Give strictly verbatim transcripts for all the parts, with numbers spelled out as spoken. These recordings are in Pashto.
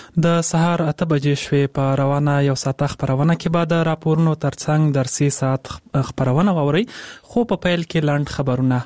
د سهار اته بجې شوې. په روانه یو ساعت خبرونه کې بعد راپورونو ترڅنګ درسي ساعت خبرونه ووري، خو په پیل کې لاند خبرونه.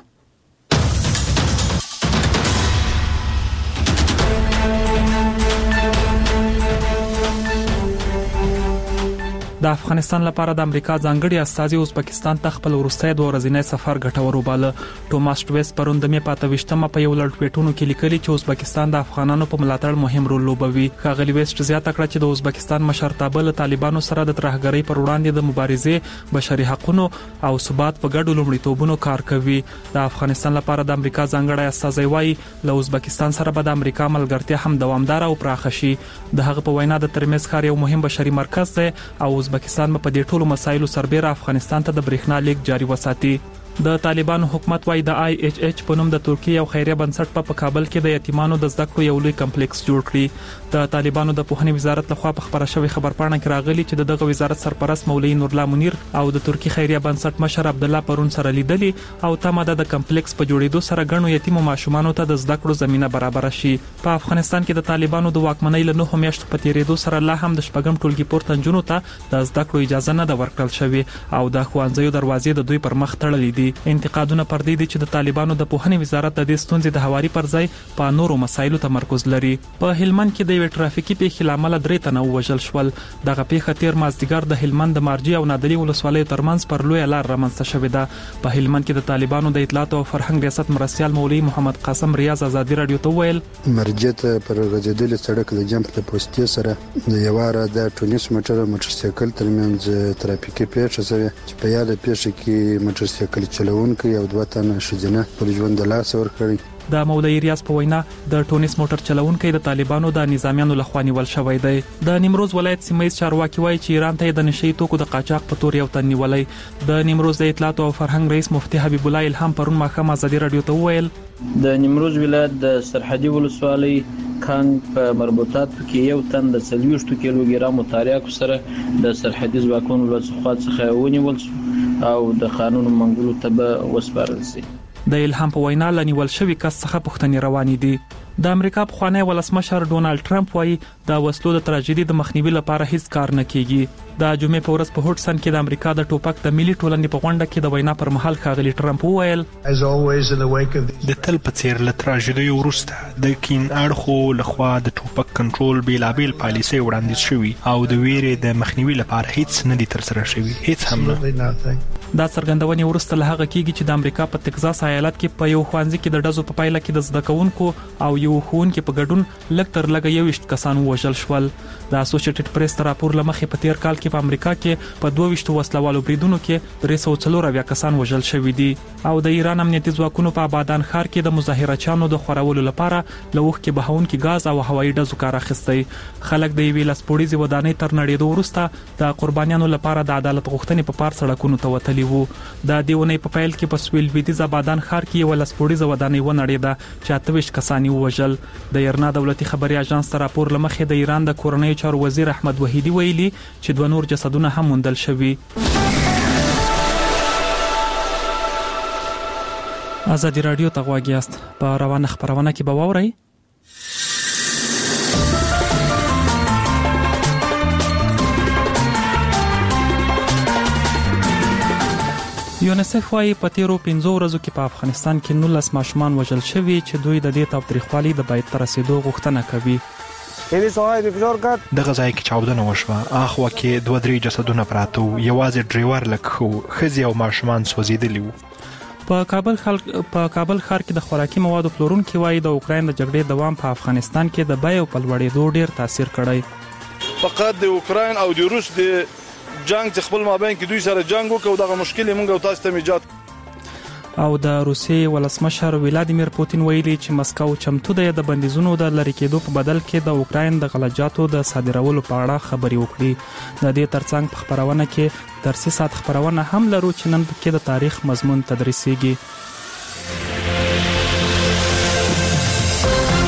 د افغانستان لپاره د امریکا ځانګړي استازي ازبکستان ته خپل وروستي دوه ورځنی سفر ګټور وباله. ټوماس ټویس پروند د می پاته وشتمه په یو لړ ټویټونو کې لیکلي چې ازبکستان د افغانانو په ملاتړ مهم رول لوبوي. ښاغلي ویسټ زیاته کړه چې د ازبکستان مشرتابه له طالبانو سره د ترهګرۍ پر وړاندې د مبارزې، بشري حقوقو او ثبات په ګډو لومړیتوبونو کار کوي. د افغانستان لپاره د امریکا ځانګړي استازي وايي له ازبکستان سره به د امریکا ملګرتیا هم دوامدار او پراخه شي. د هغه په وینا د ترمز ښار یو مهم بشري مرکز دی او ازبکستان په دې ټولو مسایلو سربېره افغانستان ته د برېښنا لیک جاري وساتي. د طالبانو حکومت وايي د آی ایچ ایچ په نوم د ترکیه یو خیریه بنسټ په کابل کې د یتیمانو د زده کړو یو لوی کمپلیکس جوړ کړی. د طالبانو د پوهنې وزارت لخوا په خبره شوی خبرپاڼه کې راغلي چې دغه وزارت سرپرست مولوی نورالله منیر او د ترکیه خیریه بنسټ مشر عبد الله پرون سره لیدلي او تمه ده د کمپلیکس په جوړېدو سره غنو یتیم ماشومانو ته د زده کړو زمينه برابر شي. په افغانستان کې د طالبانو د واکمنۍ له نهو میاشتو په تیریدو سره لا هم د شپږم ټولګي پورته نجونو ته د زده کړو اجازه نه ده ورکړل شوې او د ښوونځیو دروازې د دوی پر مخ تړلې دي. انتقادونه پر دې دي چې د طالبانو د پوهنې وزارت د دې ستونزې د هواري پر ځای په نورو مسایلو تمرکز لري. په هلمند کې د یو ټرافیکي پیښې لامل درې تنه وژل شول. دغه پیښه تیر مازدیګر د هلمند د مارجی او نادلی ولسوالیو ترمنځ پر لوی لار رامنځته شوې ده. په هلمند کې د طالبانو د اطلاعات او فرهنګ ریاست مرستيال مولوی محمد قاسم ریاض ازادي رادیو ته ویل مرجی ته پر غځېدل سړک د جمپ د پوسټي سره د یواره د ټونس موټر موټرسایکل ترمنځ ترافیکي پیښه شوه چې په یاده پیښه کې موټرسایکل چلوونکی او دوه تنه شجنه پر ژوند د لاس ور کړی. د مولوی ریاض په وینا د ټونس موټر چلوونکی د طالبانو د نظامیانو لخوا نیول شوی دی. د نیمروز ولایت سیمایي چارواکي وایي چې ایران ته د نشئی توکو د قاچاق په تور یو تن نیولې. د نیمروز د اطلاعات او فرهنګ رئیس مفتي حبیب الله الهام پرون ماښام ازادي رادیو ته ویل د نیمروز ولایت د سرحدي ولسوالۍ کانګ په مربوطات کې یو تن د څلوېښت کیلو ګرامو تریاکو سره د سرحدي ځواکونو له څخه ونیول او د قانون منګولو ته وسپارل شي. د الهام په وینا لنیول شوی کس څخه پوښتنې روانې دي. د امریکا پخوانی ولسمشر ډونالد ټرمپ وايي د وسلو د تراژیدي د مخنیوي لپاره هیڅ کار نه کیږي. د جمعې په ورځ په هوټسن کې د امریکا د ټوپک د ملي ټولنې په غونډه کې د وینا پر مهال ښاغلي ټرمپ وویل د تل په څیر له تراژیدي وروسته د کین اړخو لخوا د ټوپک کنټرول بیلابیل پالیسي وړاندیز شوی او د ویرې د مخنیوي لپاره هیڅ نه دي ترسره شوی، هیڅ هم نه. دا څرګندونې وروسته له هغه کېږي چې د امریکا په تگزاس ایالت کې په یو ښوونځي کې د ډزو په پایله کې د زده کوونکو او یو ښوونکي په ګډون لږ تر لږه یوویشت کسان ووژل شول. د اسوسییټډ پریس راپور له مخې په تیر کال کې په امریکا کې په دوه ویشت وسلوالو بریدونو کې درې سوه څلور اویا کسان وژل شوي دي او د ایران امنیتي ځواکونو په آبادان ښار کې د مظاهرچیانو د خورولو لپاره له اوښکې بهونکي ګاز او هوایي ډزو کار اخیستی. خلک د یوې لسپوړیزې ودانۍ تر نړېدو وروسته د قربانیانو لپاره د عدالت غوښتنې په پار سړکونو ته وتلي وو. د دې ونې په پیل کې په سویل لویدیځ آبادان ښار کې یو لسپوړیزه ودانۍ ونړېده چې اته ویشت کسان یې ووژل. د ایرنا دولتي خبري اژانس ته راپور له مخې د ایران د کورنیو چارو وزیر احمد وحیدي ویلي چې دوه نور جسدونه هم موندل شوي. ازادي رادیو ته غوږ یاست. په روانه خبرونه کې به واورئ یونیسف وايي په تیرو پنځو ورځو کې په افغانستان کې نولس ماشومان وژل شوي چې دوی د دې تاوتریخوالي د باید تر رسیدو غوښتنه کوي. دغه ځای کې چاودنه وشوه، اخوا کې دوه درې جسدونه پراته وو، یوازې ډریور لږ ښه وو، ښځې او ماشومان سوځېدلي وو. په کابل خلک په کابل ښار کې د خوراکي موادو پلورونکي وايي د اوکراین د جګړې دوام په افغانستان کې د بیو په لوړېدو ډیر تاثیر کړی. فقط د اوکراین او د روس د جنگ چې خپل مابین کې دوی سره جنگ وکړو دغه مشکل موږ او تاسو ته ایجاد. او د روسیې ولسمشر ولادیمیر پوتین ویلي چې مسکو چمتو دی د بندیزونو د لری کېدو په بدل کې د اوکراین د غلجاتو د صادرولو په اړه خبرې وکړي. د دې ترڅنګ په خبرونه کې درسي سات خبرونه هم لرو چې نن کې د تاریخ مضمون تدریسيږي.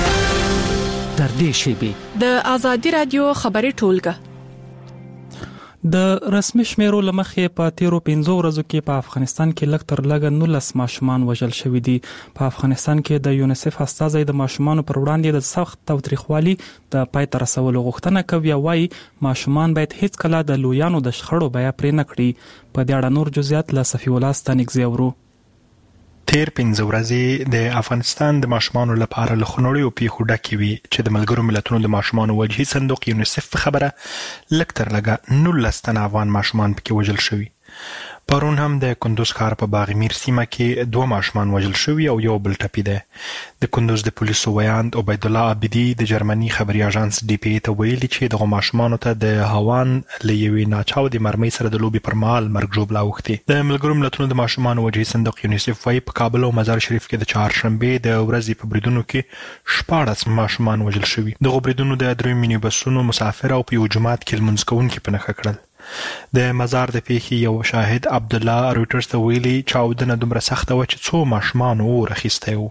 در دې شیبه د ازادي رادیو خبري ټولګه د رسمي شمیرو لمخې په تیرو پنځو ورځو کې په افغانستان کې لږ تر لږه نولس ماشومان وژل شوي دي. په افغانستان کې د یونیسف استازی د ماشومانو پر وړاندې د سخت تاوتریخوالي د پای ته رسولو غوښتنه کوي او وايي ماشومان باید هیڅ کله د لویانو د شخړو بیه پرې نه کړي. په دې اړه نور جزئیات له صفي الله ستانکزي اورو. تیر پنځه ورځې د افغانستان د ماشومانو لپاره له خنوړیو پیښو ډکې وي چې د ملګرو ملتونو د ماشومانو وجهي صندوق یونیسف خبره لږ تر لږه نولس تنه افغان ماشومان پکې وژل شوي. پرون هم د کندوز ښار په باغمیر سیمه کې دوه ماشومان وژل شوي او یو بل ټپي دی. د کندوز د پولیسو ویاند عبید الله عابدي د جرمني خبري اژانس ډي پی ای ته ویلي چې دغه ماشومانو ته د هاوان له یوې ناچاودې مرمۍ سره د لوبې پر مهال مرګ ژوبله اوښتې. د ملګرو ملتونو د ماشومانو وجهي صندوق یونیسف وایي په کابل او مزار شریف کې د چهارشنبې د ورځې په بریدونو کې شپاړس ماشومان وژل شوي. دغو بریدونو د دریو مینی بسونو مسافر او په یو جومات کې لمونځ کوونکي په نښه کړل. د مزار د پیښې یو شاهد عبدالله رویټرز ته ویلي چاودنه دومره سخته وه چې څو ماشومان اور اخیستی وو.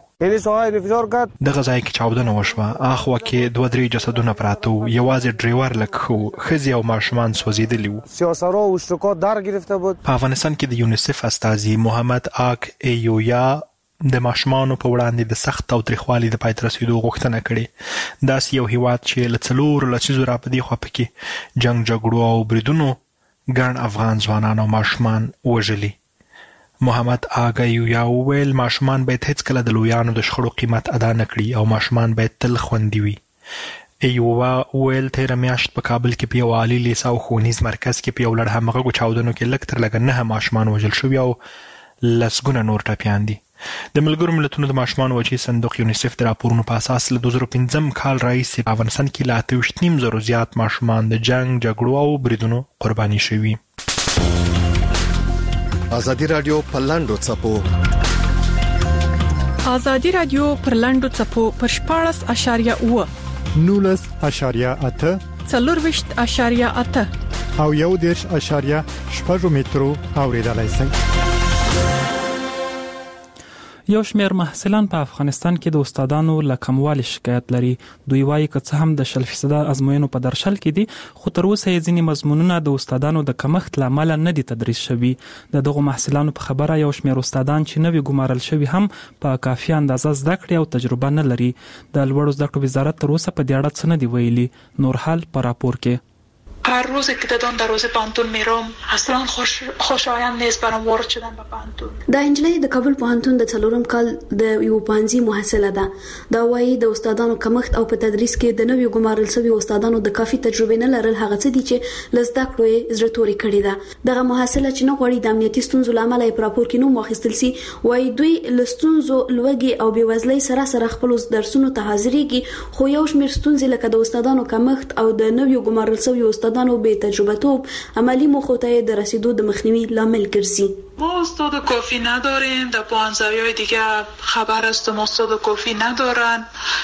دغه ځای کې چاودنه وشوه، اخوا کې دوه درې جسدونه پراته وو، یوازې ډریور لږ ښه وو، ښځې او ماشومان سوځېدلي وو. په افغانستان کې د یونیسف استازي محمد آک ایویا د ماشومانو په وړاندې د سخت تاوتریخوالي د پای ته رسېدو غوښتنه کړې. داسې یو هیواد چې له څلورو لسیزو را په دې خوا پکې جنګ جګړو او بریدونو ګڼ افغان ځوانان او ماشومان وژلي. محمد آګا یویا وویل ماشومان باید هیڅکله د لویانو د شخړو قیمت ادا نه کړي او ماشومان باید تل خوندي وي. ایووا وویل تېره میاشت په کابل کې په یو عالي لیسه او ښوونیز مرکز کې په یو لړ همغږو چاودنو کې لږ تر لږه نهه ماشومان وژل شوي او لسګونه نور ټپیان دي. د ملګرو ملتونو د ماشومانو وجهي صندوق یونیسف د راپورونو په اساس له دوه زره پنځم کال راهیسې په افغانستان کې له اته ویشت نیم زرو زیات ماشومان د جنګ جګړو او بریدونو قرباني شوي. ازادي رادیو په لاندو څپو ازادي رادیو پر لاندو څپو پر شپاړس اشاریه اوه نولس اشاریه اته څلورویشت اشاریه اته او یو دېرش اشاریه شپږ مترو اوریدلای شئ. یو شمېر محصلان په افغانستان کې د استادانو له کموالي شکایت لري. دوی وایي که څه هم د شل فیصده ازموینو په درشل کې دي خو تر اوسه یې ځینې مضمونونه د استادانو د کمښت له امله نه دي تدریس شوي. د دغو محصلانو په خبره یو شمېر استادان چې نوي ګمارل شوي هم په کافي اندازه زده کړې او تجربه نه لري. د لوړو زده کړو وزارت تر اوسه په دې اړه څه نه دي ویلي. نور حال په راپور کې. هر روزی که دادان در روز پانتون میرم اصلا خوش خوشایند نیست برام وارد شدن به پانتون. دا انجلۍ د کابل پوهنتون د څلورم کال د یو پانزي محصله ده. دا وايي د استادانو کمښت او په تدریس کې د نویو ګمارل شوي استادانو د کافي تجربه نه لرل هغه څه دي چې لزده کړو یې زړه توري کړی ده. دغه محصله چې نه غواړي د امنیتي ستونزو لامل یې په راپور کې نوم واخیستل سي وايي دوی له ستونزو لوږې او بېوزلۍ سره سره خپل درسونو ته حاضرېږي خو یو شمېر ستونزې لکه د استادانو کمښت او د نویو ګمارل شوي استادانو بې تجربه توب عملی موخو ته د رسیدو د مخنیوي لامل ګرځي. ما استاد کافی نداریم، در پانزویای دیگه خبر است ما استاد کافی ندارن.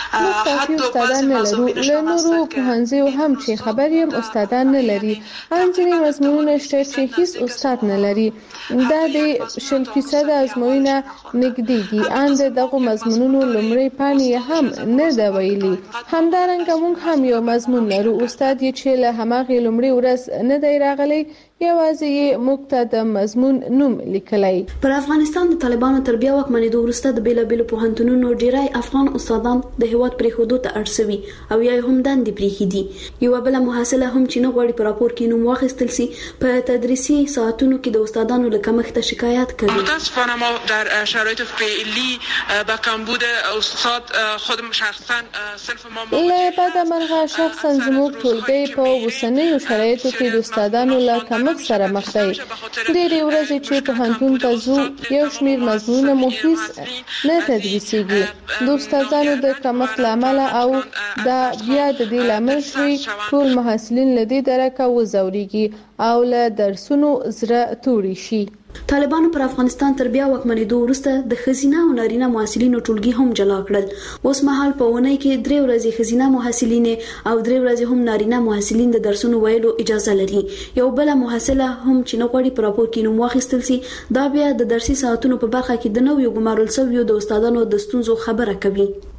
حتی استادان نلرو لنورو پوهنځیو هم چې خبر یم استادان نلري. ځینې مضمونونه شته چې هیڅ استاد نلري. دا د شل فیصد ازموینه نږدې دي. ان دغه مضمونونو لومړی پاڼې هم نه دا ویلي. همدارنګه موږ هم یو مضمون لرو استاد یې چې له هماغې لومړۍ ورځ نه دی راغلی یوازې یې موږ ته د مضمون نوم لیکلی. پر افغانستان د طالبانو تر بیا واکمنېدو وروسته د بېلابېلو پوهنتونونو ډېری افغان استادان د هېواد پرېښودو ته اړ سوي او یا یې هم دندې پرېښي دي. یوه بله محصله هم چې نه غواړي په راپور کې نوم واخیستل سي په تدریسي ساعتونو کې د استادانو له کمښته شکایت کوي. متاسفانه ما در شرایط فعلی با کمبود استاد خودم شخصا صنف ما له بده مرغه شخصا زموږ ټولګی په اوسنیو شرایطو کې د استادانو له کمښت سره مخ دی. ډېرې ورځې چې پوهنتون ته ځو یو شمېر مضمونونه مو هېڅ نه تدریسېږي. د استادانو د کمښت له امله او دا بیا د دې لامل شوي ټول محصلین له دې درکه وځورېږي او له درسونو زړه توړي شي. طالبانو پر افغانستان تر بیا واکمنېدو وروسته د ښځینه او نارینه محصلینو ټولګي هم جلا کړل. اوس مهال په اونۍ کې درې ورځې ښځینه محصلینې او درې ورځې هم نارینه محصلین د درسونو ویلو اجازه لري. یو بله محصله هم چې نه غواړي په راپور کې نوم واخیستل سي دا بیا د درسي ساعتونو په برخه کې د نویو ګمارل شویو د استادانو د ستونزو خبره کوي.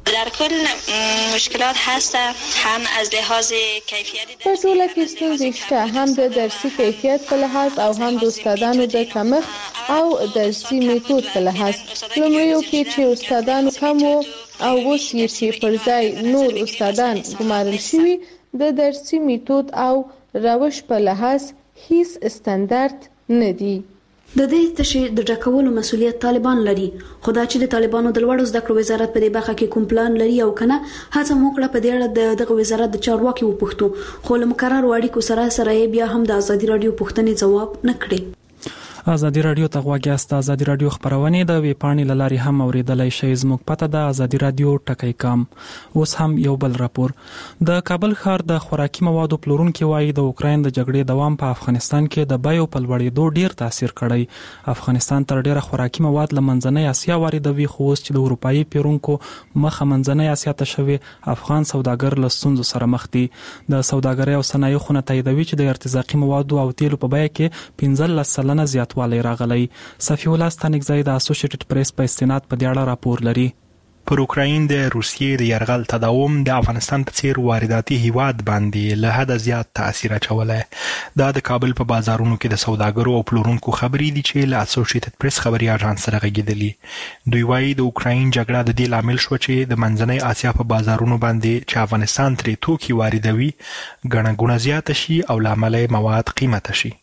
در کل مشکلات هست، هم از لحاظ کیفیت په ټوله کې ستونزې شته، هم د درسي کیفیت په لحاظ او هم د استادانو د کمښت او درسي میتود په لحاظ. لومړیو کې چې استادانو کم وو او اوس یې چې پر ځای نور استادان ګمارل شوي، د درسي میتود او روش په لحاظ هیڅ استاندارد نه دی. د دې تشې د ډکولو مسولیت طالبان لري، خو دا چې د طالبانو د لوړو زده کړو وزارت په دې برخه کې کوم پلان لري او کنه، هڅه مو کړه په دې اړه د دغه وزارت د چارواکي وپوښتو، خو له مقررو اړیکو سره سره بیا هم د ازادي رادیو پوښتنې ځواب نه کړي. ازادي رادیو ته غواګیاست. ازادي رادیو خبرونه د وی پاڼې لاري هم اوریدلای شئ. زموږ پته د ازادي رادیو ټکی کام. اوس هم یو بل راپور. د کابل ښار د خوراکي موادو پلورونکو وایي د اوکراین د جګړې دوام په افغانستان کې د بیو په لوړېدو ډیر تاثیر کړی. افغانستان تر ډیره خوراکي مواد له منځنۍ اسیا واردوي، خو اوس چې د اروپאי پیرونکو مخه منځنۍ اسیا ته شوی، افغان سوداګر له ستونزو سره مخ دي. د سوداګرۍ او صنایعو خونه تاییدوي چې د ارتزاقي موادو او تیلو په بیه کې پنځلس سلنه زیات والی راغلی. صفی الله ستانکزی د اسوسییټډ پریس په استناد په دې اړه راپور لري. پر اوکراین د روسیې د یرغل تداوم د افغانستان په څیر وارداتي هیواد باندې له حد زیات تاثیر اچولی. دا د کابل په بازارونو کې د سوداګرو او پلورونکو خبرې دي چې له اسوسییټډ پریس خبري اژانس سره غږیدلي. دوی وایي د اوکراین جګړه د دې لامل شو چې د منځنۍ اسیا په بازارونو باندې چې افغانستان ترې توکي واردوي ګڼه ګوڼه زیاته شي او له امله مواد قیمته شي.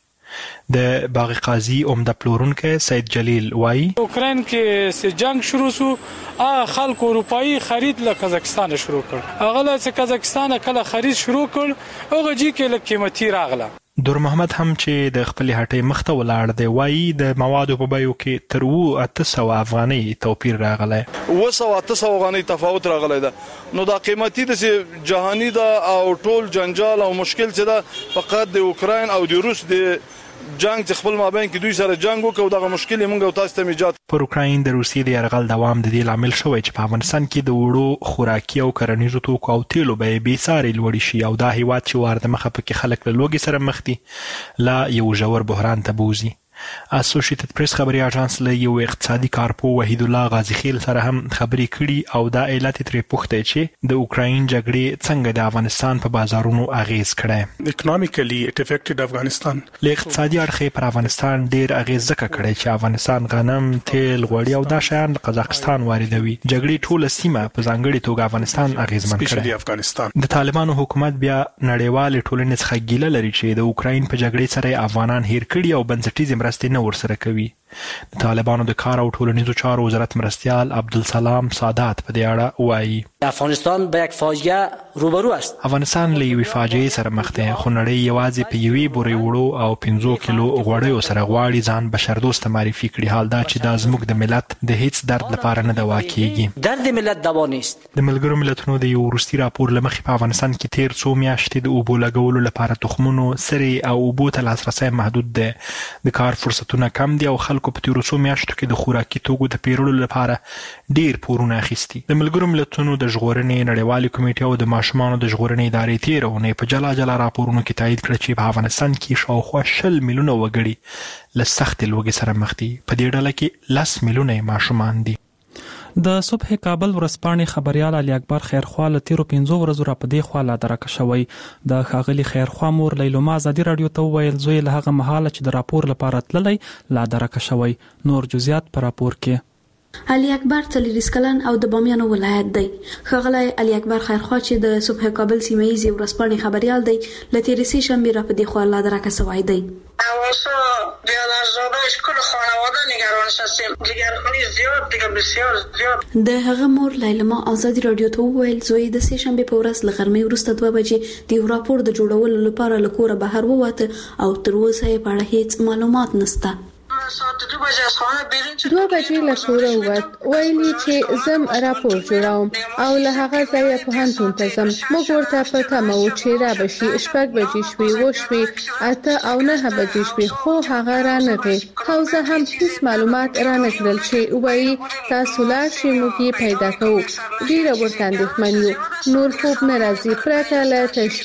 د باغ قاضي عمده پلورونکو سید جلیل وایي اوکراین کې سه جنگ شروع شو، ا خلک اروپאי خرید له قزاقستان شروع کړ، هغه له قزاقستان کله خرید شروع کړ، هغه جی کې له قیمتي راغله. دور محمد هم چې د خپل هټۍ مخته ولاړ دی وایي د موادو په بیو کې تر وو اته سوه افغانۍ توپیر راغلی. اوه سوه اته سوه افغانۍ تفاوت راغلی ده. نو دا قیمتي داسې جهاني ده او ټول جنجال او مشکل چې ده فقط د اوکراین او د روس د جنگ چې خپل مابین کې دوی سره جنگ وکړو، دغه مشکل موږ او تاسو ته ایجاد. پر اوکراین د روسیې د یرغل دوام د دې لامل شوی چې په افغانستان کې د وړو خوراکي او کرنیزو توکو او تیلو بیې بې ساري لوړې شي او دا هیواد چې وارد مخه پکې خلک له لوږې سره مخ دي لا یو ژور بحران ته بوزي. اسوسییټډ پریس خبري اژانس له یو اقتصادي کارپو وحید الله غازی خیل سره هم خبري کړي او دا علت ترې پوښتنه چې د اوکراین جګړې څنګه د افغانستان په بازارونو اغیز کړي. اکونومیکلی اټ افیکټډ افغانستان له اقتصادي اړخه پر افغانستان ډیر اغیز زکه کړي چې افغانستان غنم، تیل، غوړي او دا شیان له قزاقستان واردوي. جګړې ټوله سیمه په ځانګړي توګه افغانستان اغیزمن کړي. د طالبانو حکومت بیا نړیوال ټولنې څخه ګیله لري چې د اوکراین په جګړې سره افغانان هیر کړي او بنسټیزه مرستې نه ورسره کوي. د طالبانو د کار او ټولنیزو چارو وزارت مرستیال عبدالسلام سادات په دې اړه وایي افغانستان به یک فاجعه روبرو است. افغانستان له یوې فاجعې سره مخ دی، خو نړۍ یوازې په یوې بورې وړو او پنځو کیلو غوړیو سره غواړي ځان بشردوسته معرفي کړي. حال دا چې دا زموږ د ملت د هیڅ درد لپاره نه دوا کیږي. درد ملت دوا نیست. د ملګرو ملتونو د یو وروستي راپور له مخې په افغانستان کې تیر څو میاشتې د اوبو لګولو لپاره تخمونو، سرې او اوبو ته لاسرسی محدود دی. د کار فرصتونه کم دي او خلکو په تیرو څو میاشتو کې د خوراکي توکو د پیرلو لپاره ډیر پورونه اخیستي. د ملګرو ملتونو د ژغورنې نړیوالې کمیټې او د ماشومانو د ژغورنې ادارې تیره اونۍ په جلا جلا راپورونو کې تایید کړه چې په افغانستان کې شاوخوا شل میلیونه وګړي له سختې لوږې سره مخ دي. په دې ډله کې لس میلیونه ماشومان دي. د صبح کابل ورځپاڼې خبريال علي اکبر خیرخوا له تیرو پنځو ورځو را په دې خوا لا درکه شوی. د ښاغلي خیرخوا مور لیلوما ازادي رادیو ته وویل زوی له هغه مهاله چې د راپور لپاره تللی لا درکه شوی. نور جزئیات په راپور کې. علي اکبر څلوریز کلن او د بامیانو ولایت دی. ښاغلی علي اکبر خیرخوا چې د صبح کابل سیمه ییزې ورځپاڼې خبريال دی له تیرې سې شنبې را په دې خوا لا درکه شوی دی. اواسا بیادرزادهش کل خانواده نگرانش هستیم، جگرخونی زیاد دیگه بسیار زیاد. د هغه مور لیلما ازادي رادیو ته وویل زوی د سې شنبې په ورځ له غرمې وروسته دوه بجې د یو راپور د جوړولو لپاره له کوره بهر ووته او تر اوسه یې په اړه هیڅ معلومات نشته. دوه بجې له کوره ووت، ویلي چې زم راپور جوړوم او له هغه ځایه پوهنتون ته ځم. موږ ورته په تمه وو چې را به شي. شپږ بجې شوې، اووه شوې، اته او نهه بجې شوې، خو هغه رانغی او زه هم هیڅ معلومات رانه کړل چې ووایي تاسو لاړ شئ موږ یې پیدا کوو. ډېره ورته اندېښمن یو، نور خوب نه راځي پرته له تشویش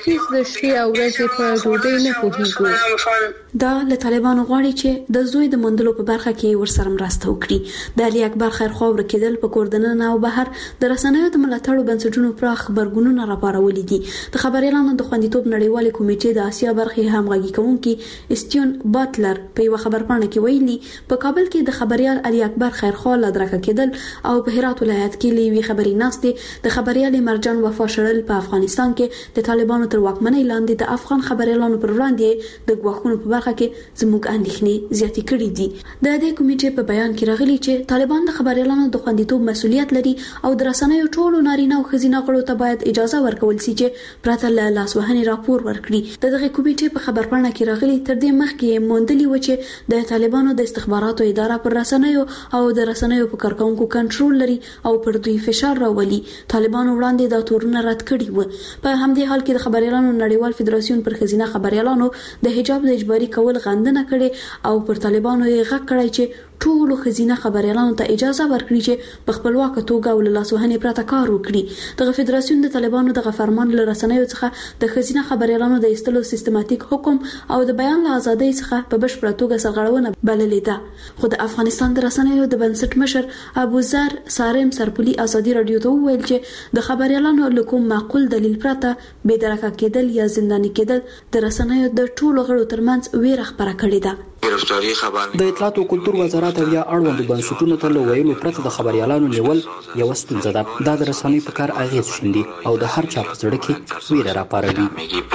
هیڅ د شپې او ورځې په ډوډۍ نه پوهیږو. دا له طالبانو غواړي چې د زوی د موندلو په برخه کې ورسره مرسته وکړي. د علي اکبر خیرخوا ورکېدل په کوردننه او بهر د رسنیو د ملاتړو بنسټونو پراخ خبرګونونه راپارولي دي. د خبريالانو د خوندیتوب نړیوالې کمیټې د آسیا برخې همغږي کوونکي استیون باتلر په یو خبرپاڼه کې ویلي په کابل کې د خبريال علي اکبر خیرخوا لدرکه کېدل او په هرات ولایت کې لوي خبري ناستې د خبريال مرجان وفا شړل په افغانستان کې د طالبانو تر واکمنۍ لاندې د افغان خبريالانو پر وړاندې د ګواښونو په برخه کې زموږ اندېښنې زیاتې کړې دي. د دې کمیټې په بیان کې راغلي چې طالبان د خبريالانو د خوندیتوب مسؤلیت لري او د رسنیو ټولو نارینه او ښځینه غړو ته باید اجازه ورکول شي چې پرته له لاسوهنې راپور ورکړي. د دغه کمیټې په خبرپاڼه کې راغلي تر دې مخکې موندلي و چې د طالبانو د استخباراتو اداره پر رسنیو او د رسنیو په کارکونکو کنټرول لري او پر دوی فشار راولي. طالبانو وړاندې دا تورونه رد کړي و. په همدې حال کې د خبريالانو نړیوال فدراسیون پر ښځینه خبريالانو د حجاب د اجباري کول غندنه کړي او پر طالبانو یې غږ کړی چې ټولو ښځینه خبريالانو ته اجازه ورکړي چې په خپلواکه توګه او له لاسوهنې پرته کار وکړي. دغه فدراسیون د طالبانو دغه فرمان له رسنیو څخه د ښځینه خبريالانو د ایستلو سیستماتیک حکم او د بیان له ازادۍ څخه په بشپړه توګه سرغړونه بللې ده. خو د افغانستان د رسنیو د بنسټ مشر ابوذر سارم سرپولي ازادي رادیو ته وویل چې د خبريالانو له کوم معقول دلیل پرته بې درکه کېدل یا زنداني کېدل د رسنیو د ټولو غړو ترمنځ ویره خپره کړې ده. د اطلاعات او کلتور وزارت او یا اړوند بنسټونو ته له ویلو پرته د خبريالانو نیول یو ستونزه ده. دا د رسنیو په کار اغیز شیندي او د هر چا په زړه کې ویره راپاروي.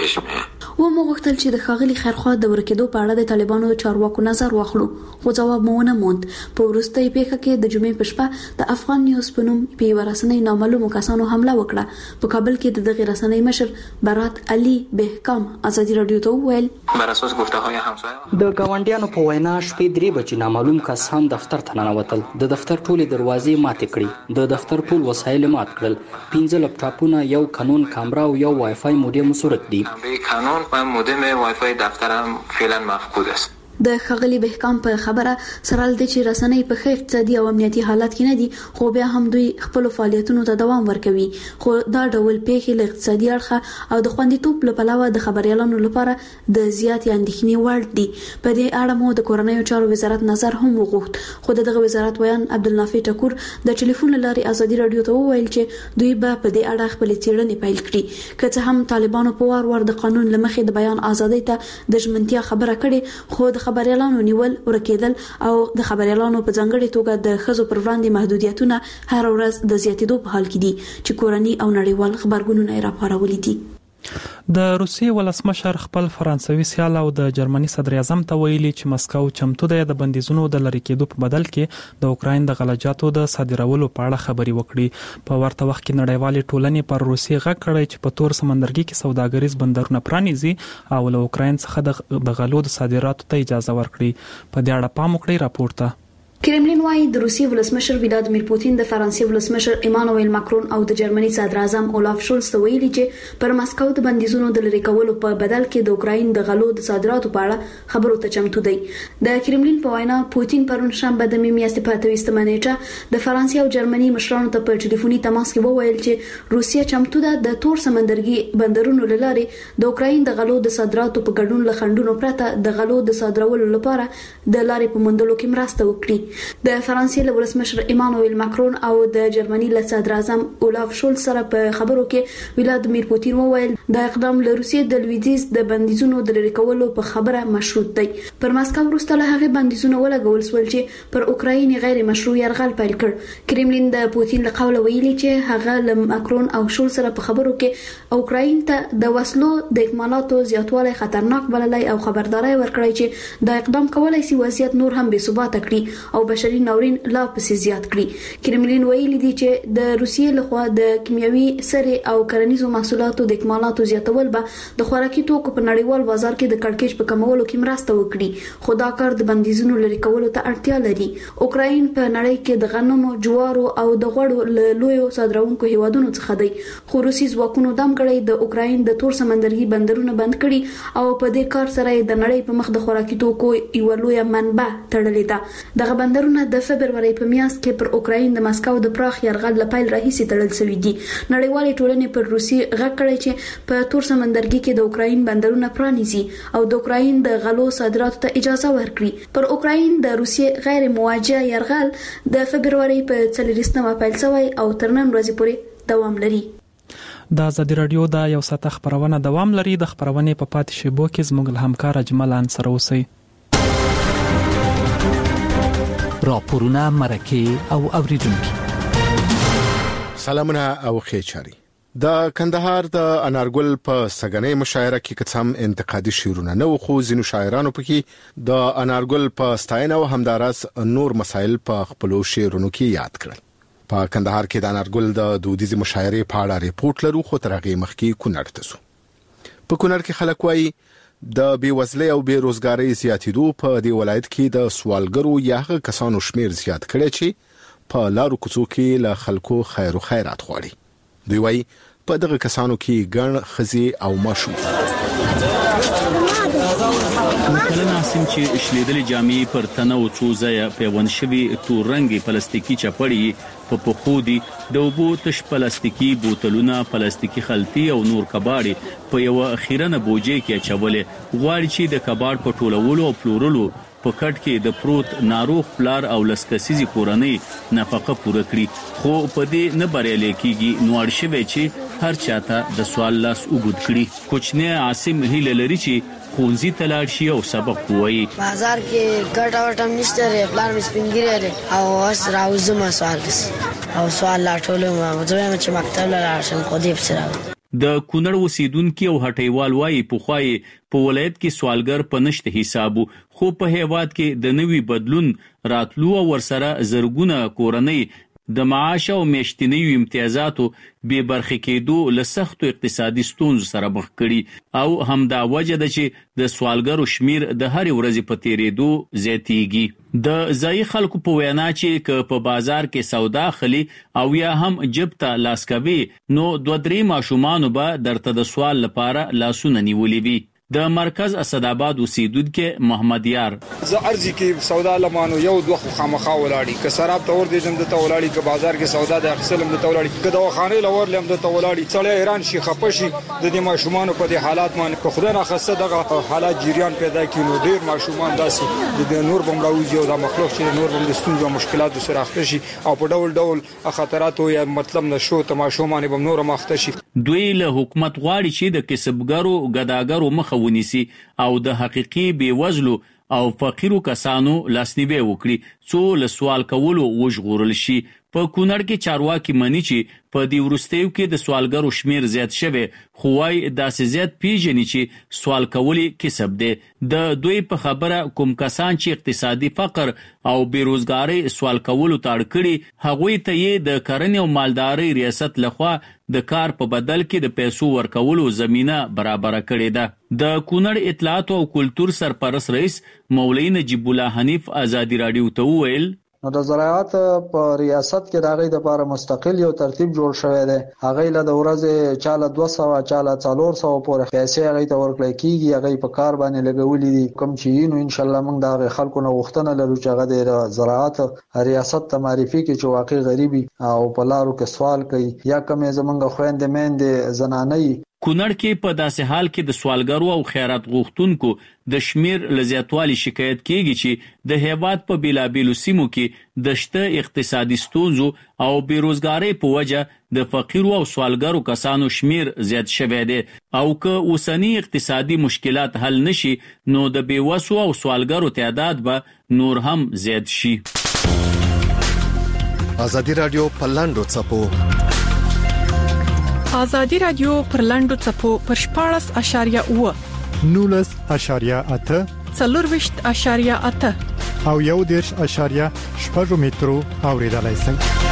و مو غوښتل چې د ښاغلي خیرخوا د ورکېدو په اړه د طالبانو چارواکو نظر واخلو خو ځواب مو ونه موند. په وروستۍ پیښه کې د جمعې په شپه د افغان نیوز په نوم په یوه رسنۍ نامعلومو کسانو حمله وکړه. په کابل کې د دغې رسنۍ مشر برات علي بهکام ازادي رادیو ته وویل بر اساس گفته‌های همسایه د ګاونډیانو په وینا شپې درې بجې نامعلوم کسان دفتر ته ننوتل. د دفتر ټولې دروازې ماتې کړې. د دفتر ټول وسایل مات کړل. پنځه لپټاپونه، یو کانون کامرا او یو وای فای مودم صورت دي. کانون و مودم وای فای دفترم فعلا مفقود است. د خغلی بهکام په خبره سره د چې رسنۍ په ښه اقتصادي او امنیتي حالت کې نه دي خو بیا هم دوی خپل فعالیتونو ته دوام ورکوي. خو دا ډول پیښې له اقتصادي اړخه او د خوندیتوب له پلوه د خبريالانو لپاره د زیاتې اندېښنې وړ دي. په دې اړه مو د کورنیو چارو وزارت نظر هم وغوښت خو دغه وزارت ویان عبدالنافع ټکور د ټلیفون لارې ازادي رادیو ته وویل چې دوی به په دې اړه خپل څېړنې پیل کړي. که څه هم طالبانو په وار وار د قانون لمخې د بیان ازادۍ ته د ژمنتیا خبره کړې خو د خبريالانو نیول ورکېدل او د خبريالانو په ځانګړي توګه د ښځو پر وړاندې محدودیتونه هر ورځ د زیاتېدو په حال کې دي چې کورني او نړیوال خبرګونونه یې راپارولي دي. د روسیې ولسمشر خپل فرانسوي سیال او د جرمني صدر اعظم ته ویلي چې مسکو چمتو ده د بندیزونو د لری کېدو په بدل کې د اوکراین د غلجاتو د صادرولو په اړه خبري وکړي. په ورته وخت کې نړیوالې ټولنې پر روسیې غږ کړی چې په تور سمندرګي کې سوداګریز بندرونه پرانیزي او له اوکراین څخه د غلو د صادراتو ته اجازه ورکړي. په دې اړه پام وکړئ راپورته. کرملین وايي د روسیې ولسمشر ولادیمیر پوتین د فرانسې ولسمشر ایمانوئل ماکرون او د جرمني صدر اعظم اولاف شولز ته ویلي چې پر مسکو د بندیزونو د لری کولو په بدل کې د اوکراین د غلو د صادراتو په اړه خبرو ته چمتو دی. د کرملین په وینا پوتین پرون شنبه د میاشتې په اتویستمه نیټه د فرانسې او جرمني مشرانو ته په ټلیفوني تماس کې وویل چې روسیه چمتو ده د تور سمندرګي بندرونو لارې د اوکراین د غلو د صادراتو په ګډون له خندونو پرته د غلو د صادرولو لپاره د لارې په موندلو کې مرسته وکړي. د فرانسې له ولسمشر ایمانوئل ماکرون او د جرمني له صدر اعظم اولاف شولز سره په خبرو کې ولادیمیر پوتین وویل دا اقدام له روسیې د لویدیز د بندیزونو د لری کولو په خبره مشروط دی. پر مسکو وروسته له هغه بندیزونه ولګول شول چې پر اوکراین غیر مشروع یرغل پیل کړ. کرملین د پوتین له قوله ویلي چې هغه له ماکرون او شولز سره په خبرو کې اوکراین ته د وسلو د اکمالاتو زیاتوالی خطرناک بللی او خبرداري ورکړی چې دا اقدام کولای شي وضعیت نور هم بې ثبات کړي او بشري ناورین لا پسې زیات کړي. کرملین ویلي دی چې د روسیې لخوا د کیمیاوي سرې او کرنیزو محصولاتو د اکمالاتو زیاتول به د خوراکي توکو په نړیوال بازار کې د کړکېچ په کمولو کې مرسته وکړي. خو دا کار د بندیزونو لري کولو ته اړتیا لري. اوکراین په نړۍ کې د غنمو، جوارو او د غوړو له لویو صادروونکو هیوادونو څخه دی. خو روسي ځواکونو دام کړی د اوکراین د تور سمندرګي بندرونه بند کړي او په دې کار سره د نړۍ په مخ د خوراکي توکو یو لوی منبع تړلې ده. دغه بندرونه د فبرवरी په میاشت کې پر اوکراین د مسکو د پراخ یرغل لپاره راهیسي تړل شوی دي. نړیوال ټولنې پر روسي غږ کړی چې په تور سمندرګي کې د اوکراین بندرونه پرانیزي او د اوکراین د غلو صادراتو ته اجازه ورکړي. پر اوکراین د روسي غیر موجه یرغل د فبرवरी په څلورمه پیل شوی او تر نن ورځې پورې دوام لري. د ازادي رادیو د یو ساعت خبرونه دوام لري. د خبرونې په پاتې شیبو کې زموږ همکار اجمل انصر اوسئ. راپورونه مرکه او اوریدونکو سلامونه او خیرچاري. د کندهار د انارګل په سګنې مشاعره کې قسم انتقادي شعرونه نو خو زینو شاعرانو پکې د انارګل په ستاینه او همدارس نور مسایل په خپلو شعرونو کې یاد کړل. په کندهار کې د انارګل د دودیزي مشاعرې په اړه ریپورت لرو خو تر هغه مخکې کونړ ته سو. په کونړ کې خلک وایي د بیوزلۍ او بیروزګارۍ زیاتېدو په دې ولایت کې د سوالګرو یا هغه کسانو شمیر زیات کړي چې په لارو کوڅو کې له خلکو خیر او خیرات غواړي. دوی وایي په دغه کسانو کې ګڼ ښځې او ماشومان کله ناسم چې شلیدلې جامې پر تنه او څو ځایه پیوند شوي تور رنګي پلاستیکي چپړې په پخو دي د اوبو تش پلاستیکي بوتلونه پلاستیکي خلطي او نور کباړي په یو اخیرنه بوجي کې اچولې غواړي چې د کباړ په ټولولو او پلورلو په کټ کې د پروت ناروغ پلار او لسکسيزي کورنۍ نفقه پوره کړي. خو په دې نه بریالي کېږي. نو اړشوي چې هر چاته د سوال لاس وګد کړي. کوچنی عاصم هیله لري چې خونځي تلاړ شي او سبق وایي. بازار کې ګټ او ټم نشته ری پلان مې سپینګری او اوس راوځم سوال او سوال لا ټولم زه چې مکتب لا شم خو دې سره. د کونړ اوسیدونکو او هټیوال وایي په خوای په ولایت کې سوالګر په نشته حسابو خو په هیواد کې د نوي بدلون راتلو او ورسره زرګونه کورنۍ د معاش او میاشتنی امتیازاتو به برخه کېدو له سختو اقتصادي ستونزو سره مخ کړي او همدا وجه ده چې د سوالګرو شمیر د هر ورځې په تیریدو زیاتیږي. د ځای خلکو په وینا چې ک په بازار کې سودا خلی او یا هم جبته لاسکوي نو دوه درې ماشومان به درته د سوال لپاره لاسونه نیولې وي. د مرکز اسداباد اوسیدونکو محمد یار ز ارزي کې سودا لمانو یو دوه خامخا ولاړی ک سراب تور دي جند ته ولاړی ک بازار کې سودا د اخسلم د تولاړی ک دواخانه لور لم د تولاړی څلې ایران شي خپشي د دې ماشومان په دې حالات باندې ک خدای نه خاصه دغه حالات جریان پیدا کینو ډیر ماشومان داسي د نور بمراوي او د مخلوق چې نور بم د ستونزو مشکلات سره اخته شي او په ډول ډول خطرات او یا مطلب نشو ته ماشومان بم نور مخته شي. دوی له حکومت غواړي چې د کسبګرو ګداګرو مخ ونیسي او د حقيقي بیوزلو او فقیرو کسانو لاسنیوي وکړي څو له سوال کولو وژغورل شي. په کونړ کې چارواکي مني چې په دې ورستیو کې د سوالګرو شمیر زیات شوی خو وايي داسې زیات پیژني چې سوال کول کسب دی. د دوی په خبره کوم کسان چې اقتصادي فقر او بیروزګاری سوال کولو تاړ کړي هغوی ته یې د کرنې او مالدارۍ ریاست لخوا د کار په بدل کې د پیسو ورکولو زمينه برابر کړې ده. د کونړ اطلاعات او کلتور سرپرست رئیس مولوی نجیب الله حنیف ازادي رادیو ته وویل نو د زراعت په ریاست کې د هغې لپاره مستقل یو ترتیب جوړ شوی دی. هغې له د ورځې چاله دوه سوه چاله څلور سوه پورې پیسې هغې ته ورکړی کېږي. هغې په کار باندې لګولي دي کوم چې نو انشاءالله موږ د هغې خلکو نه غوښتنه لرو چې هغه د زراعت ریاست ته معرفي کړي چې واقع غریبي او په لارو کې سوال کوي یا کومې زموږ خویندې میندې زنانې. کونړ کې په داسې حال کې د سوالګرو او خیرات غوښتونکو د شمیر لزیاتوالي شکایت کیږي چې د هیواد په بیلابیلو سیمو کې د شته اقتصادي ستونزو او بیروزګاری په وجه د فقیرو او سوالګرو کسانو شمیر زیات شوی دی او که اوسنی اقتصادي مشکلات حل نشي نو د بیوسو او سوالګرو تعداد به نور هم زیات شي. ازادي رادیو پلاندو چپو ازادي رادیو پر لاندو چپو پر شپاړس اشاریه اوه نولس اشاریه اته څلورویشت اشاریه اته او یو دیرش اشاریه شپږ مترو اوریدلای شئ.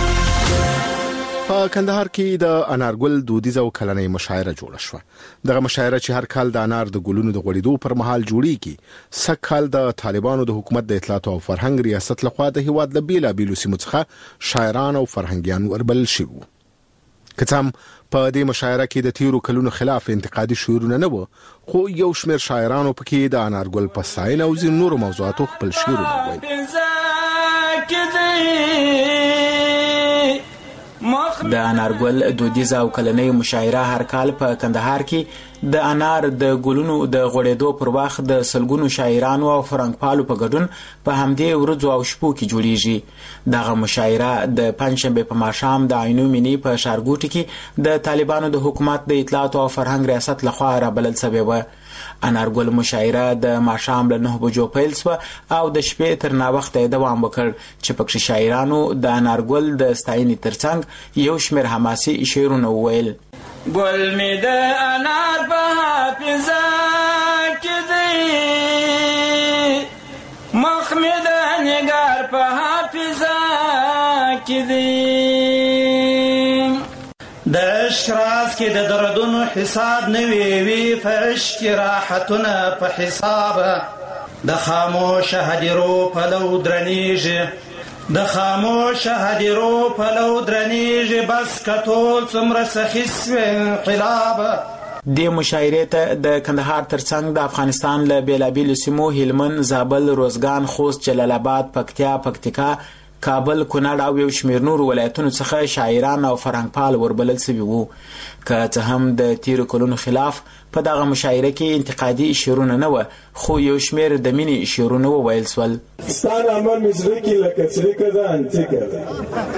په کندهار کې د انارګل دودیزه او کلنۍ مشاعره جوړه شوه. دغه مشاعره چې هر کال د انار د ګلونو د غوړېدو پر مهال جوړیږي سږ کال د طالبانو د حکومت د اطلاعات او فرهنګ ریاست لخوا د هیواد له بیلابیلو سیمو څخه شاعران او فرهنګیان وربلل شوي. کڅم په دې مشاعره کې د تیرو کلونو خلاف انتقادي شعرونه نه و خو یو شمېر شاعرانو پکې د انارګل په ستاینه او ځینو نورو موضوعاتو خپل شعرونه وایي. د انارګل دودیزه او کلنۍ مشاعره هر کال په کندهار کې د انار د ګلونو د غوړېدو پر وخت د سلګونو شاعرانو او فرهنګپالو په ګډون په همدې ورځو او شپو کې جوړیږي. دغه مشاعره د پنځشنبې په ماښام د عینو مینې په ښارګوټي کې د طالبانو د حکومت د اطلاعات او فرهنګ ریاست لخوا رابلل شوې وه. انارګل مشاعره د ماښام له نه بجو پیل شوه او د شپې تر ناوخته یې دوام وکړ چې پکې شاعرانو د انارګل د ستاینې ترڅنګ یو شمېر حماسي شعرونه وویل. ګل می د انار په حافظه کې دی، مخ می د نګار په حافظه کې دی، د اشراز کې د دردونو حساب نوی وی فعش کې راحتونه په حساب، د خاموش هدیرو په لو درنیږي، د خاموش هدیرو په لو درنیږي، بس کټول څومره سخي سوی انقلاب. دې مشاعرې ته د کندهار ترڅنګ د افغانستان له بېلابېلو سیمو هلمند، زابل، روزګان، خوست، جلال آباد، پکتیا، پکتیکا، کابل، کونړ او یو شمېر نورو ولایتونو څخه شاعران او فرهنګپال وربلل سوي وو. که څه هم د تیرو کلونو خلاف په دغه مشاعره کې انتقادي شعرونه نه وه، خو یو شمېر د مینې شعرونه وویل سول. ستا نامه مې زړه کې لکه څړیکه ده انتیکه ده،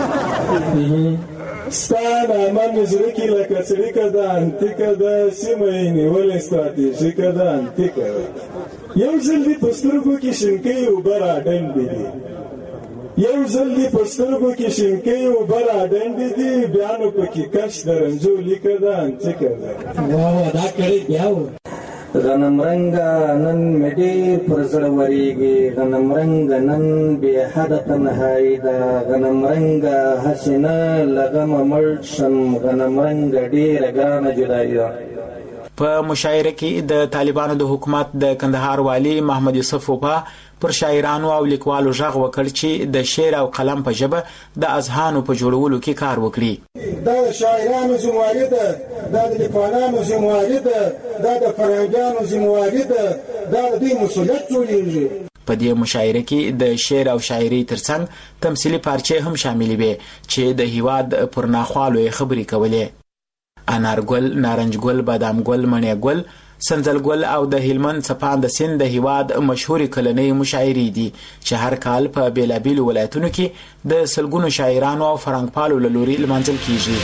ستا نامه مې زړه کې لکه څړیکه ده انتیکه ده، سیمه یې نیولې ستراتیژیکه ده انتیکه ده، یو ځل دې په سترګو کې شینکۍ اوبه راډنډې دي، یو ځل دې په سترګو کې شینکۍ اوبه راډنډې دي، بیا نو پکې کش د رنځو لیکه ده انتیکه ده. واه دا کړی بیا و. غنم رنګه نن مې ډېر پر زړه ورېږي، غنم رنګه نن بې حده تنهایي ده، غنم رنګه هسې نه له غمه مړ شم، غنم رنګه ډېره ګرانه جدایي ده. په مشاعره کې د طالبانو د حکومت د کندهار والي محمد یوسف وفا پر شاعرانو او لیکوالو غږ وکړ چې د شعر او قلم په ژبه د اذهانو په جوړولو کې کار وکړي. دا د شاعرانو ذمواري ده، دا د لیکوالانو ذمواري ده، دا د فرهنګیانو ذمواري ده، دا د دوی مسؤلیت جوړیږي. په دې مشاعره کې د شعر او شاعري ترڅنګ تمثیلي پارچې هم شاملې وې چې د هیواد پر ناخوالو یې خبرې کولې. انارګل، نارنجګل، بادامګل، مڼېګل، سنځلګل او د هلمند څپان د سیند د هیواد مشهورې کلنۍ مشاعرې دي چې هر کال په بېلابېلو ولایتونو کې د سلګونو شاعرانو او فرهنګپالو له لوري لمانځل کیږي.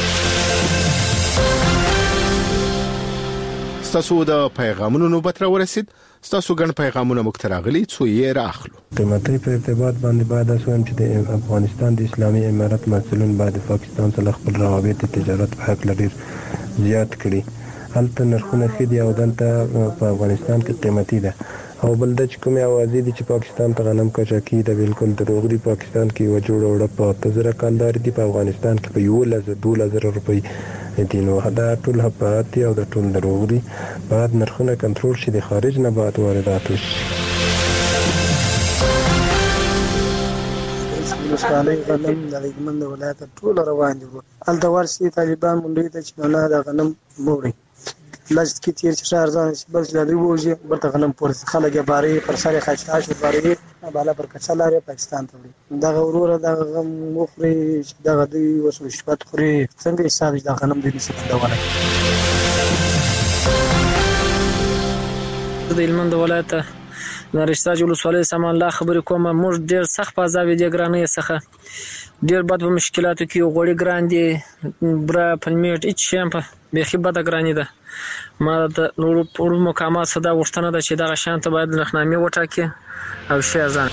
ستاسو د پیغامونو نوبت راورسید. ستاسو ګڼ پیغامونه موږ ته راغلي، څو یې راخلو. قیمتي په ارتباط باندې باید تاسو هم چې د افغانستان د اسلامي امارت مسؤلین باید پاکستان سره خپل روابط تجارت په حق لري زیات کړي. هلته نرخونه ښه دي او دلته په افغانستان کې قیمتي ده، او بل د چې کومې اوازې دي چې پاکستان ته غنم کچاکي ده، بالکل دروغ دي. پاکستان کې یوه جوړه وړه په اته زره کندهار دي، په افغانستان کې په یولس دولس زره روپۍ دي. نو دا ټول حقایق دي او دا ټول دروغ دي. باید نرخونه کنټرول شي، د خارج نه باید واردات وشي. ولسوالۍ غنم د هلمند ولایت ټول روان دي. هلته ورسي طالبان منډوي ته چې نه د غنم موړي لږ کې تیر چې ښار ځان چې بل چې دوی وځي بل ته غنم پورې خلک یې باري پر سر خاصه شو باري بالا پر کچا لاري پاکستان ته وړي. دا وروره دا غم مخري چې دا دوی وسو شپت خوري څنګه حساب دا غنم دې نشي کولای. د هلمند ولایت د رشتاج ولسوالۍ سامان الله خبرې کوم. موږ ډېر سخت په عذاب دي، ګرانۍ څخه ډېر بد په مشکلاتو کې، غوړي ګران دي، بره پنمیټ هیڅ شی په بیخي بده ګراني ده. ما د نورو مقامات څخه دا غوښتنه ده چې دغه شیان ته باید نرخنامې وټاکي او شی ارزان.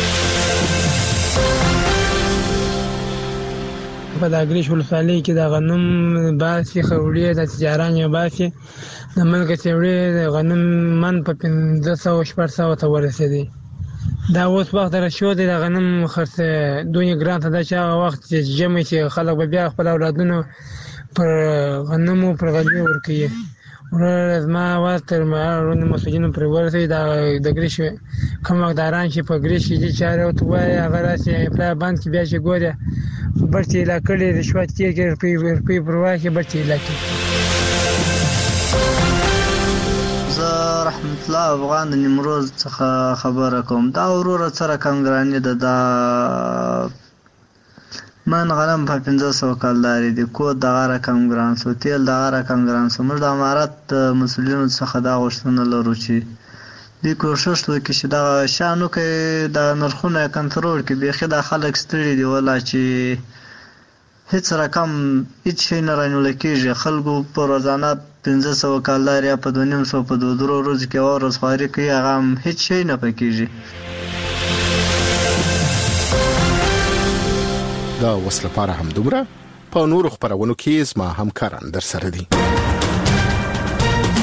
په د اګریش ولسوالۍ کې د غنم باسي خوري د تجاران یې باسي د ملک چوړې د غنم من په پنځه سوه شپږ سوه ته ورسېدی. دا اوس وخت راشو دی د غنم خرڅ دوی ګران ته دا چې هغه وخت چې جمع چې خلک به بیا خپل اولادونو پر غنمو پر غلې ورکوي. ورور زما اواز تر مارونو مسؤلینو پر ورسېد د ګریش کوم مقداران چې په ګریش دي چاره او توای هغه راسي په باند کې بیا چې ګوره برتي لا کړي رشوت کې کې په پروا کې برتي لا کې. زه رحمت الله افغان د نیمروز څخه خبره کوم. دا وروره سره کم ګراني ده. دا من غنم په پنځه سوه کلداري دي. کود دغه رقم ګران سو، تیل دغه رقم ګران سو. موږ د امارت د مسؤلینو څخه دا غوښتنه لرو چې دوی کوښښ وکړي چې دغه شیانو کې د نرخونه کنټرول کړي. بیخي دا خلک ستړي دي والله چې هیڅ رقم هیڅ شی نه رانیول کېږي. خلکو په روزانه پنځه سوه کلداري یا په دوه نیم سوه په دوه درو ورځو کې یوه ورځ خواري کوي، هغه هم هیڅ شی نه پکېږي. دا اوس لپاره هم دومره. په نورو خپرونو کې زما همکاران در سره دي.